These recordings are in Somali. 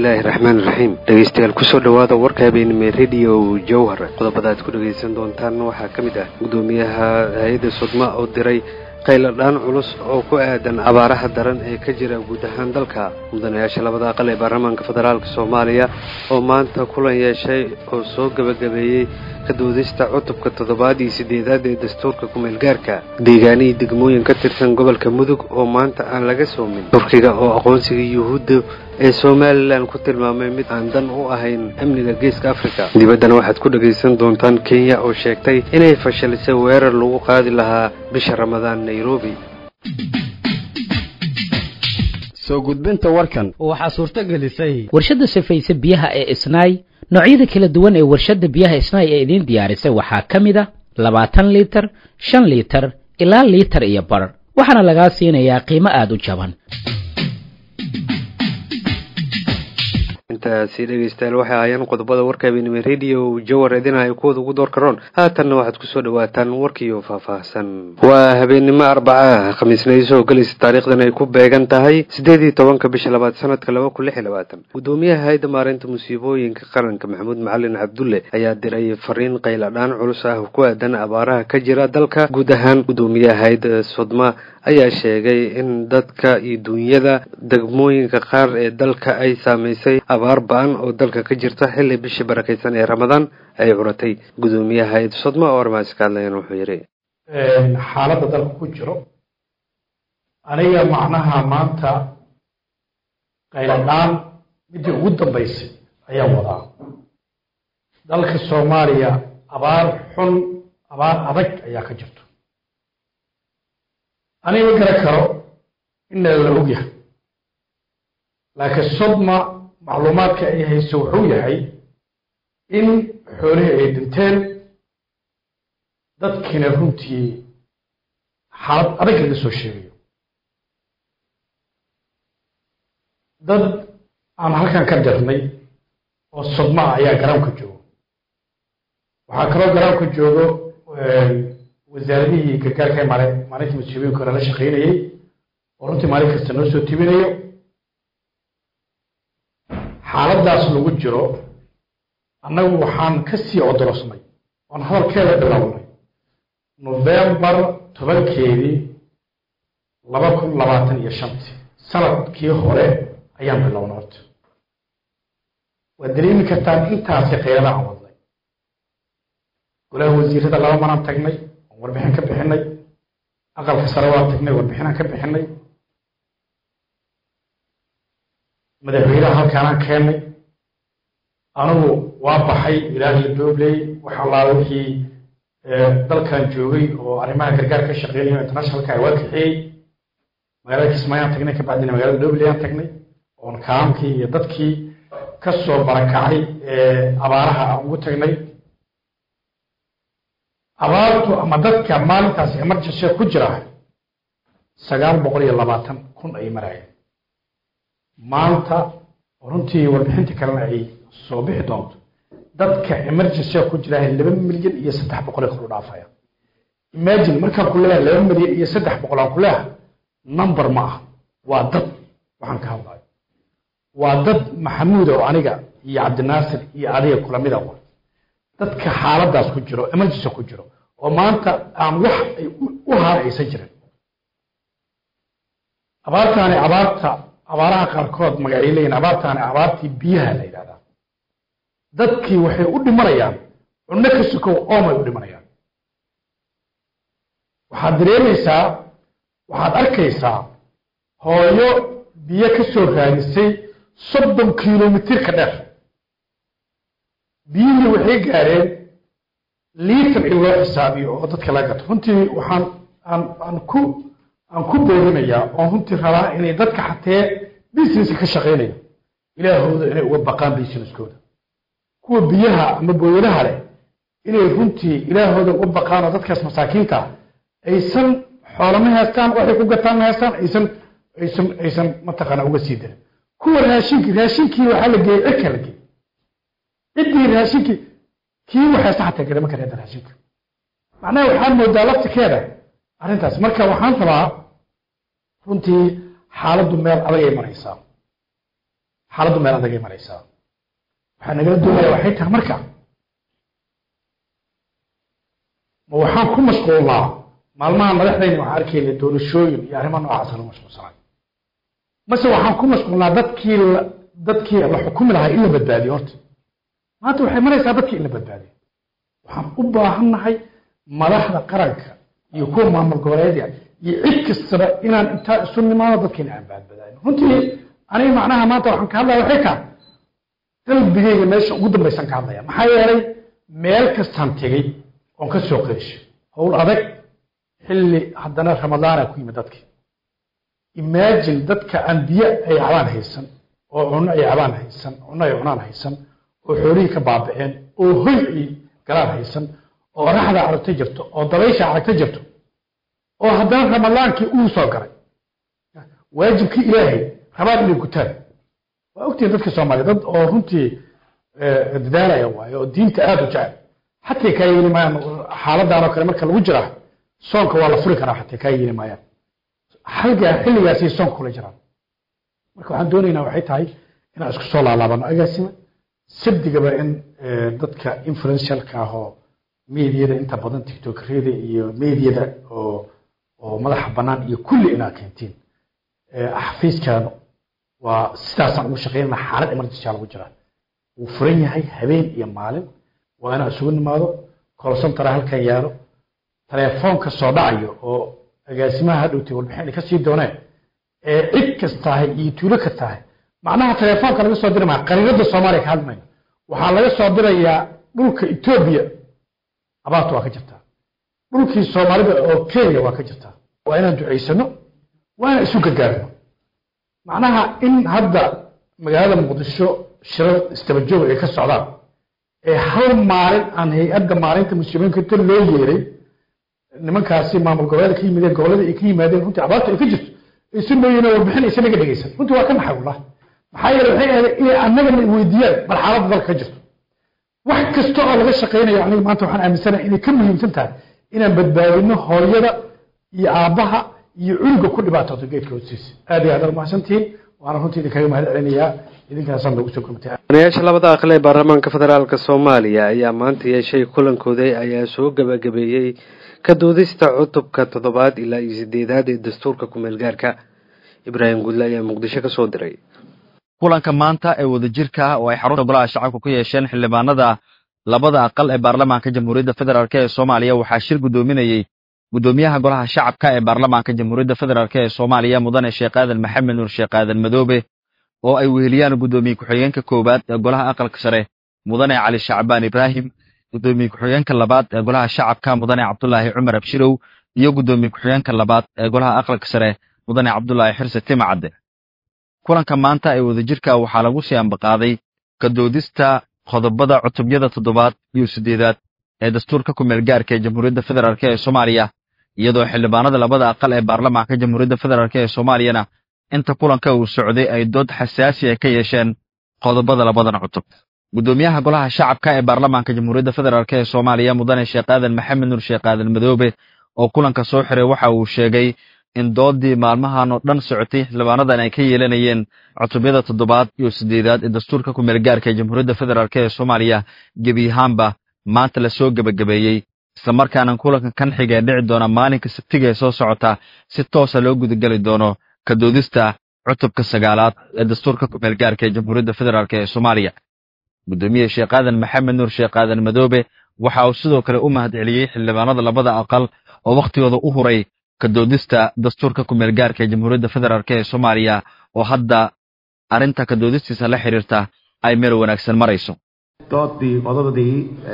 bismillaahi raxmaani raxiim dhegeystayaal kusoo dhawaada warka habeenimo radio Jowhar qodobada aad ku dhageysan doontaan waxaa ka mid ah gudoomiyaha hay'adda Sodma oo diray qayladaan culus oo ku aadan abaaraha daran ee ka jira guud ahaan dalka mudanayaasha labada aqal ee baarlamaanka federaalka Soomaaliya oo maanta kulan yeeshay oo soo gabagabeeyay ka doodista cutubka 7-8 ee dastuurka ku-meelgaarka deegaanada degmooyin ka tirsan gobolka Mudug oo maanta aan laga soomin Turkiga oo aqoonsiga Yuhuudda ee Soomaaliland ku tilmaamay mid aan dan u ahayn amniga geeska Afrika dibadana waxaad ku dhageysan doontaan Kenya oo sheegtay inay fashalisay weerar lagu qaadi lahaa bisha Ramadaan Nairobi soo gudbinta warkan waxa suurta gelisay warshada sifaysa biyaha ee Isnaay noocyada kala duwan ee warshada biyaha Isnaay ee idin diyaarisay waxa kamid ah 20 litir 5 litir ilaa litir iyo bar waxaana laga siinayaa qiimo aad u jaban intaasi dhegeystayaal waxay ayaan qodobada warka habeenimo radio Jowhar idinay kooda ugu door karoon haatanna waxaad ku soo dhawaataan warkiyo faahfaahsan waa habeenimo Arbaca Khamiisnayso galis taariikhdan ay ku beegan tahay 18 bisha 2 sanadka 2026 gudoomiyaha hay'adda maareynta musiibooyinka qaranka Maxamuud Macalin Cabdulle ayaa diray fariin qayladaan culus ah ku aadan abaaraha ka jira dalka guud ahaan gudoomiyaha hay'adda Sodma ayaa sheegay in dadka iyo dunyada degmooyinka qaar ee dalka ay saameysay abaar baan oo dalka ka jirta xilli bishii barakeysan ee Ramadaan ay curatay gudoomiyaha hay'adda Sodma oo armaaskaadlayn wuxuu yiri xaaladda dalka ku jiro aniga macnaha maanta qayladaan midii ugu dambeysay ayaa wadaa dalka Soomaaliya abaar xun abaar adag ayaa ka jirto aniga garan karo in la ogyahay laakiin Sodma macluumaadka ay hayso wuxuu yahay in xoolaha ay dhinteen dadkina runtii xaalad adag laga soo sheegayo dad aan halkan ka dirnay oo Sodma ayaa garoonka joogo waxaa kaloo garoonka joogo wasaaradihii gargaarka maalinta musiibooyinka hore la shaqaynayay oo runtii maalin kasta noo soo tibinayo xaaladaas lagu jiro annagu waxaan ka sii odorosnay oon hadalkeeda bilownay November 10-keedii 2025 sanadkii hore ayaan bilownay horta waa dareemi kartaan intaasi qaylada aan wadnay golaha wasiirada laba maraan tagnay warbixin ka bixinay aqalka sare waa tagnay warbixin ka bixinay madaxweynaha halkaan keenay anigu waa baxay ilaahay doobley waxa la wixii dalkan joogay oo arrimaha gargaar ka shaqeynaya internationalka ay waqixay magaalada Kismaayo tagnay ka baadina magaalada doobley aan tagnay oo kaamkii iyo dadkii ka soo barakacay abaaraha aan ugu tagnay abaartu ama dadka maalintaas emergency ku jira 920,000 ay marayeen maanta runtii warbixinta kalena ay soo bixi doonto dadka emergency ku jira 2,300,000 ku dhaafaya imagine marka ku leeyahay 2,300,000 ku leeyahay number ma ah waa dad waxaan ka hadlayo waa dad Maxamuud oo aniga iyo Cabdinaasir iyo adiga kula mid ah dadka xaaladaas ku jiro emergency ku jiro oo maanta aan wax ay u haaysan jirin abaaraha qaarkood magaalooyin abaartii biyaha la yiraahdaa dadkii waxay u dhimanayaan cunno ka suko oo ma u dhimanayaan waxaad arkaysaa hooyo biyo ka soo raadisay 30 kiiloomitir ka dheer biyihii waxay gaareen litir in loo xisaabiyo oo dadka laga gato runtii waxaan aan ku boorinayaa oo runtii rabaa inay dadka xatee business ka shaqeynaya ilaahooda inay uga baqaan businesskooda kuwa biyaha ama booyadaha leh inay runtii ilaahooda uga baqaan oo dadkaas masaakiinta aysan xoolama haystaan waxay ku gataan haystaan aysan mataqana uga sii dirin kuwa raashinkii waxaa la geeyay cirka la geeyay cidii raashinkii kii waxay saxta garama kareeda raashinka macnaha waxaan moodaa laftigeeda arrintaas marka waxaan rabaa runtii xaaladdu meel adag ay maraysaa xaaladdu meel adag ay maraysaa waxaa nagala doonaya waxay tahay marka ma waxaan ku mashquulnaa maalmaha madaxdayna waxaan arkayna doorashooyin iyo arrimo noocaas lagu mashquulsanay mase waxaan ku mashquulnaa dadkii la xukumi lahaa in la badbaadiyo horta maanta waxay maraysaa dadkii in la badbaadiyo waxaan u baahannahay madaxda qaranka iyo kuwa maamul goboleedya iyo cid kastaba inaan intaa isu nimaano dadkiina aan badbaadino runtii aniga macnaha maanta waxaan ka hadlaya waxay tahay qalbigayga meesha ugu dambaysan ka hadlaya maxaa yeelay meel kastaan tegey oon ka soo qeesho howl adag xilli haddana ramadaana ku yimid dadkii imagine dadka aan biyo ay cabaan haysan oo cunno ay cabaan haysan cunno ay cunaan haysan oo xoolihii ka baaba'een oo hoy ay galaan haysan oo raxda aragta jirto oo dabaysha aragta jirto oo haddana ramadaankii uu soo galay waajibkii ilaahay rabaan inay gutaan waa ogtihiin dadka Soomaaliyeed dad oo runtii dadaalaya waayo oo diinta aad u jecel xataa ka yeeli maayaan xaaladaan oo kale marka lagu jira soonka waa la furi karaa xataa ka yeeli maayaan xilligaasi soonka kula jiraan marka waxaan doonaynaa waxay tahay inaan isku soo laalaabano agaasima sabdigaba in dadka influentialka ah oo meediyada inta badan tiktokerada iyo meediyada oo madaxa bannaan iyo kulli inaa keentiin xafiiskaanu waa sidaasaan ugu shaqeynaa xaalad emergency lagu jiraa wuu furan yahay habeen iyo maalin waa inaan isugu nimaado kolsantara halkan yaalo telefoonka soo dhacayo oo agaasimaha hadhowtay warbixin ka sii dooneen cid kastahay iyo tuulo ka tahay macnaha telefoonka laga soo diray qariirada Soomaaliya ka hadlayna waxaa laga soo dirayaa dhulka Ethiopia abaartu waa ka jirtaa dhulkii Soomaalida oo Kenya waa ka jirtaa waa inaan duceysano waa inaan isu gargaarno macnaha in hadda magaalada Muqdisho shirar istabajoog ay ka socdaan hal maalin aan hay'adda maalinta muslimiinta inta loo yeeray nimankaasi maamul goboleedka ka yimid gobolada ay ka yimaadeen runtii abaartu ay ka jirto isu mooyeen warbixin ay naga dhageysan runtii waa ka maxay wallahi maxaa yeelay waxay ahayd in annaga la weydiiyaan bal xaaladda dalka ka jirto wax kasta oo laga shaqeynayo aniga maanta waxaan aaminsanahay inay ka muhiimsan tahay inaan badbaadino hooyada iyo aabaha iyo cunuga ku dhibaatooda geedka hoostiisa aad iyo aad u mahadsantihiin waana runtii idinkaga mahad celinayaa idinkaasaan noogu soo gurmatay madaxweynayaasha labada aqal ee baarlamaanka federaalka Soomaaliya ayaa maanta yeeshay kulankooda ayaa soo gabagabeeyay ka doodista cutubka 7 ilaa 8 ee dastuurka ku meel gaarka Ibraahim Gudla ayaa Muqdisho ka soo diray kulanka maanta ee wadajirka ah oo ay xarunta golaha shacabka ku yeesheen xildhibaanada labada aqal ee baarlamaanka Jamhuuriyadda Federaalka ee Soomaaliya waxaa shir gudoominayay gudoomiyaha golaha shacabka ee baarlamaanka Jamhuuriyadda Federaalka ee Soomaaliya mudane Sheekh Aadan Maxamed Nuur Sheekh Aadan Madoobe oo ay weheliyaan gudoomiye ku-xigeenka koobaad ee golaha aqalka sare mudane Cali Shacbaan Ibraahim gudoomiye ku-xigeenka labaad ee golaha shacabka mudane Cabdullaahi Cumar Abshirow iyo gudoomiye ku-xigeenka labaad ee golaha aqalka sare mudane Cabdullaahi Xirse Timcade kulanka maanta ee wadajirka waxaa lagu sii ambaqaaday ka doodista qodobada cutubyada 7 iyo 8 ee dastuurka ku meel gaarka ee Jamhuuriyadda Federaalka ee Soomaaliya iyadoo xildhibaanada labada aqal ee baarlamaanka Jamhuuriyadda Federaalka ee Soomaaliyana inta kulanka uu socday ay dood xasaasi ah ka yeesheen qodobada labadan cutub gudoomiyaha golaha shacabka ee baarlamaanka Jamhuuriyadda Federaalka ee Soomaaliya mudane Sheekh Aadan Maxamed Nuur Sheekh Aadan Madoobe oo kulanka soo xiray waxa uu sheegay in doodii maalmahan oo dhan socotay xildhibaanadan ay ka yeelanayeen cutubyada 7 iyo 8 ee dastuurka ku meel gaarka ee Jamhuuriyadda Federaalka ee Soomaaliya gebi ahaanba maanta la soo gabagabeeyay isla markaana kulanka kan xigay dhici doona maalinka Sabtida ee soo socota si toos ah loo gudagali doono ka doodista cutubka 9 ee dastuurka ku meel gaarka ee Jamhuuriyadda Federaalka ee Soomaaliya gudoomiye Sheekh Aadan Maxamed Nuur Sheekh Aadan Madoobe waxa uu sidoo kale u mahad celiyay xildhibaanada labada aqal oo waqtigooda u huray ka doodista dastuurka ku meel gaarka ee Jamhuuriyadda Federaalka ee Soomaaliya oo hadda arinta ka doodistiisa la xiriirta ay meel wanaagsan marayso doodii qodobadii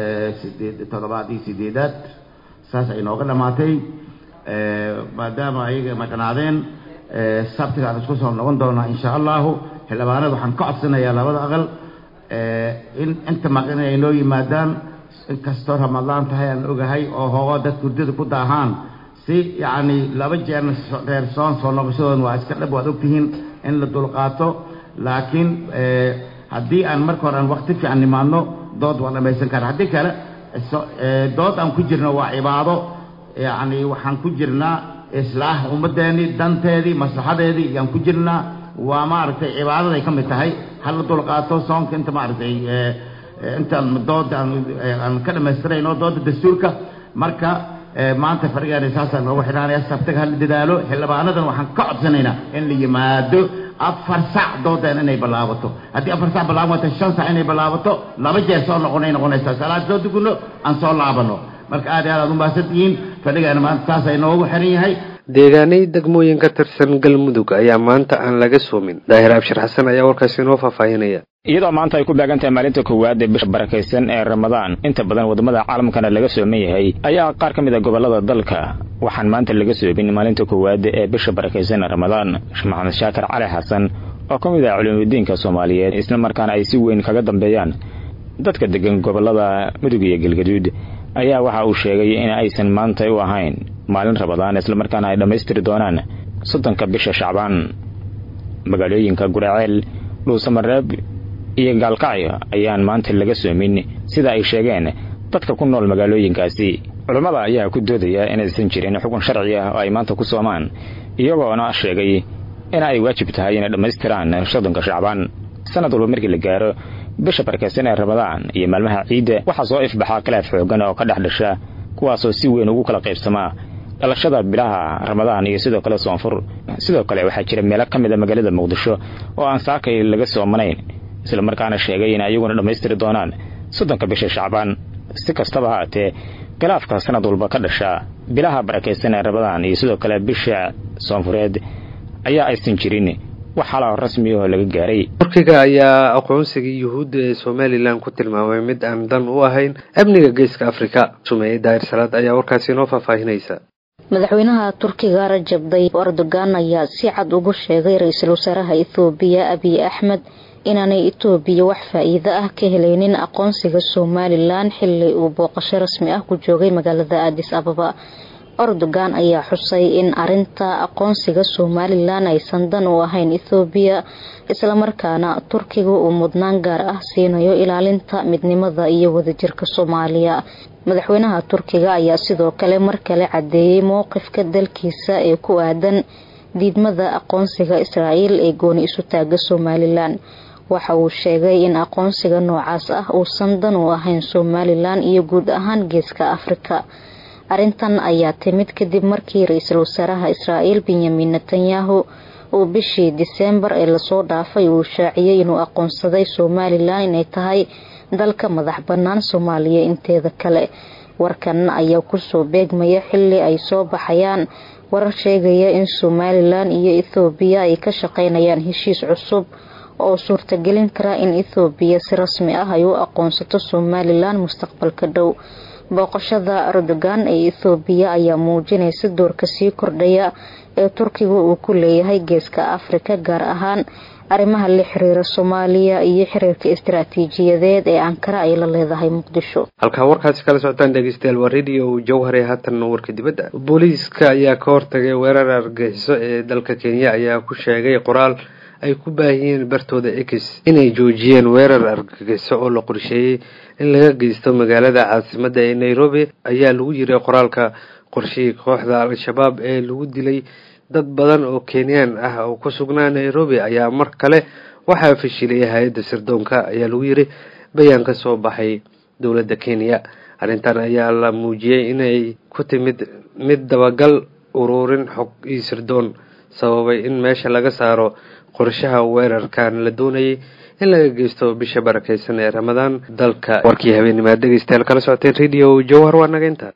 7 saas ay nooga dhamaatay maadaama ayaga maqnaadeen sabtiga aan isku soo noqon doonaa insha Allah xildhibaanada waxaan ka codsanayaa labada aqal in inta maqan ay noo yimaadaan in kastoo Ramadaan tahay aan ogahay oo hooga dad kurdida ku daahaan si yaani laba jeer soo noqoshadoodan waa iska dhab waad ogtihiin in la dulqaato laakiin haddii aan marka hore aan waqti fiican nimaadno dood waa dhamaysan karaa haddii kale dood aan ku jirno waa cibaado yaani waxaan ku jirnaa islaax ummadeeni danteedii maslaxadeedii ayaan ku jirnaa waa maaragtay cibaadada ay ka mid tahay hal dul qaato soonka inta maartay inta dooda aan ka dhameystirayno dooda dastuurka marka maanta farigaan asaasan ugu xiraanaya sabtaga hal dadaalo xilbaanadan waxaan ka codsanaynaa in la yimaado 4 saac doodan inay balaabato haddii 4 saac balaabato 5 saac inay balaabato laba jeer soo noqonaysa salaad soo dukuno aan soo laabano marka aad u baasadiin farigaan maanta saas ay noogu xiran yahay deegaanay degmooyin ka tirsan galmudug ayaa maanta aan laga soomin daahir abshir xasan ayaa warkaasi inoo faahfaahinaya iyadoo maanta ay ku beegan tahay maalinta koowaad ee bisha barakaysan ee Ramadaan inta badan wadamada caalamkana laga sooman yahay ayaa qaar ka mid ah gobolada dalka waxaan maanta laga soomin maalinta koowaad ee bisha barakaysan ee Ramadaan Maxamed Shaakir Cali Xasan oo ka mid ah culimadiinka Soomaaliyeed isla markaana ay si weyn kaga dambeeyaan dadka degan gobolada Mudug iyo Galgaduud ayaa waxa uu sheegay in aysan maanta u ahayn maalin Ramadaan isla markaana ay dhameystiri doonaan 30 bisha Shacbaan magaalooyinka Guraceel Dhuusamareeb iyo Gaalkacyo ayaan maanta laga soomin sida ay sheegeen dadka ku nool magaalooyinkaasi culimada ayaa ku doodaya in aysan jirin xukun sharci ah oo ay maanta ku soomaan iyagoo sheegay in ay waajib tahay in dhameystiraan 30 Shacbaan sanad walba markii la gaaro bisha barakaysan ee Ramadaan iyo maalmaha ciida waxa soo ifbaxa khilaaf xoogan oo ka dhaxdhasha kuwaas oo si weyn ugu kala qaybsama dhalashada bilaha Ramadaan iyo sidoo kale soonfur sidoo kale waxa jira meelo ka mid ah magaalada Muqdisho oo aan saakay laga soomanayn isla markaana sheegay in ayaguna dhameystiri doonaan 30 bisha Shacbaan si kastaba haatee khilaafka sanad walba ka dhasha bilaha barakaysan ee Ramadaan iyo sidoo kale bisha soonfureed ayaa aysan jirin waxa la rasmi ah laga gaaray Turkiga ayaa aqoonsiga Yuhuudda ee Somaliland ku tilmaamay mid aan dan u ahayn amniga geeska Afrika Sumeey Daahir Salaad ayaa warkaasi inoo faahfaahinaysa madaxweynaha Turkiga Rajab Tayyip Erdogan ayaa si cad ugu sheegay ra'iisul wasaaraha Ethiopia Abiy Ahmed inaanay Ethiopia wax faa'iido ah ka helaynin aqoonsiga Somaliland xilli uu booqasho rasmi ah ku joogay magaalada Addis Ababa Erdogan ayaa xusay in arinta aqoonsiga Somaliland aysan dan u ahayn Ethiopia isla markaana Turkiga uu mudnaan gaar ah siinayo ilaalinta midnimada iyo wadajirka Soomaaliya madaxweynaha Turkiga ayaa sidoo kale markale cadeeyay mowqifka dalkiisa ee ku aadan diidmada aqoonsiga Israa'iil ee gooni isu taaga Somaliland waxa uu sheegay in aqoonsiga noocaas ah uusan dan u ahayn Somaliland iyo guud ahaan geeska Afrika arintan ayaa timid kadib markii ra'iisul wasaaraha Israa'iil Benjamin Netanyahu uu bishii December ee la soo dhaafay uu shaaciyay inuu aqoonsaday Somaliland inay tahay dalka madax bannaan Soomaaliya inteeda kale warkan ayaa ku soo beegmaya xilli ay soo baxayaan warar sheegaya in Somaliland iyo Ethiopia ay ka shaqeynayaan heshiis cusub oo suurtagelin kara in Ethiopia si rasmi ah ay u aqoonsato Somaliland mustaqbalka dhow booqashada Erdogan ee Ethiopia ayaa muujinaysa doorka sii kordhaya ee Turkiga uu ku leeyahay geeska Afrika gaar ahaan arrimaha la xiriira Soomaaliya iyo xiriirka istiraatiijiyadeed ee Ankara ay la leedahay Muqdisho halka warkaasi kala socotaan dhageystayaal waa radio Jowhar ee haatan warka dibadda booliiska ayaa ka hortagay weerar argagixiso ee dalka Kenya ayaa ku sheegay qoraal ay ku baahiyeen bartooda X inay joojiyeen weerar argagixiso oo la qorsheeyay in laga geysto magaalada caasimadda ee Nairobi ayaa lagu yiri qoraalka qorshihii kooxda Al-Shabaab ee lagu dilay dad badan oo Kenyan ah oo ku sugnaa Nairobi ayaa mar kale waxa fashilay hay'adda sirdoonka ayaa lagu yiri bayaan ka soo baxay dawladda Kenya arintan ayaa la muujiyay inay ku timid mid dabagal ururin xog sirdoon sababay in meesha laga saaro qorshaha weerarkan la doonayay in laga geysto bisha barakaysan ee Ramadaan dalka warkii habeenimo dhageystayaal kala socoteen radio Jowhar waa naga inta